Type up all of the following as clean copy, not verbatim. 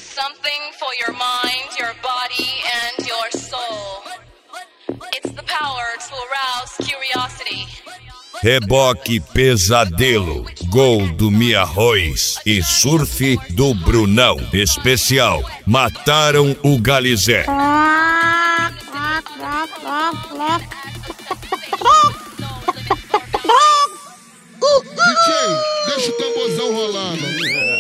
Something for your mind, your body, and your soul. It's the power to arouse curiosity. Reboque Pesadelo, Gol do Miarroz e Surf do Brunão. Especial, mataram o Galizé. DJ, deixa o tamborzão rolando.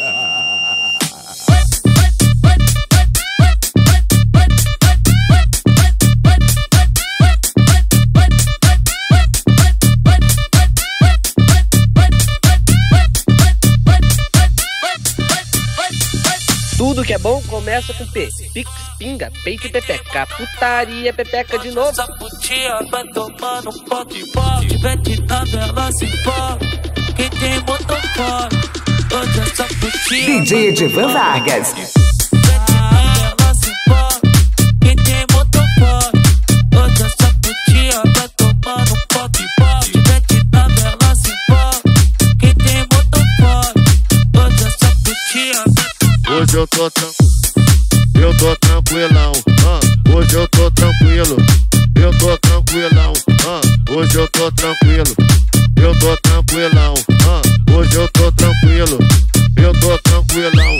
Tudo que é bom começa com P. Pix, pinga, peito e pepeca. Putaria, pepeca de novo. Essa putinha vai tomar no pote pó. Tiver te dando, ela se for. Quem tem motor fora. Hoje essa putinha DJ Edivan Vargas. ela se for. Quem tem motor fora. Hoje essa putinha vai tomar no pote pó. Tiver te dando, ela se for. Quem tem motor fora. Hoje essa putinha. Hoje eu tô tranquilão, hoje eu tô tranquilo, eu tô tranquilão, hoje eu tô tranquilo, eu tô tranquilão, hoje eu tô tranquilo, eu tô tranquilão.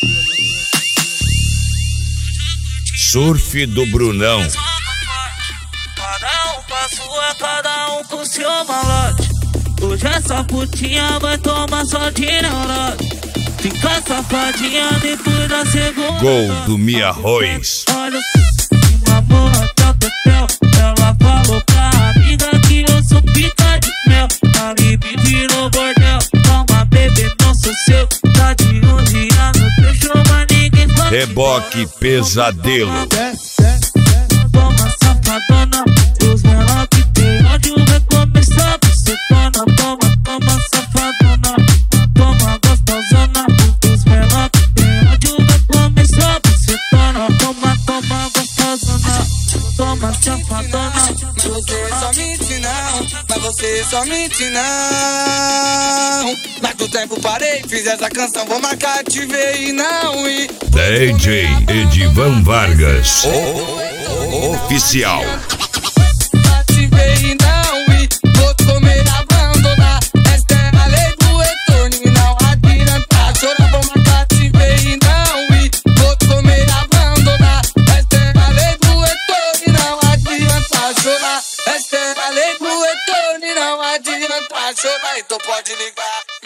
Surf do Brunão. Cada um com a sua, cada um com seu malote. Hoje essa putinha vai tomar só de neurose. Fica safadinha depois da segunda. Gol do Miarroz. Olha o amor até o tetel. Ela falou pra amiga que eu sou pica de mel. Ali me virou bordel. Toma bebê, não sou seu. Tá de 11 anos, deixou mas ninguém fala. Reboque Pesadelo. Toma safadona. Os menor que tem ódio vai começar a ser dona. Toma safadona. Toma gostosona. Os menor que tem ódio vai começar a ser dona. Toma gostosona. Toma safadona. Você só mente não, mas você só mente não. Mas do tempo parei, fiz essa canção, vou marcar, te ver e não ir. DJ Edivan Vargas. Oficial. Te ver e não ir, vou comer, abandonar. Esta é a lei do retorno e não adianta chorar. Vou marcar, te ver e não ir, vou comer, abandonar. Esta é a lei do retorno e não adianta chorar. Esta é a lei do retorno e não adianta chorar. Então pode ligar.